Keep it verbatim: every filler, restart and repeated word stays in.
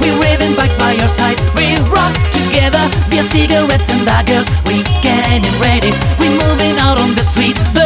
we're raving back by your side. We rock together, beer, cigarettes and daggers. We getting ready, we're moving out on the street. The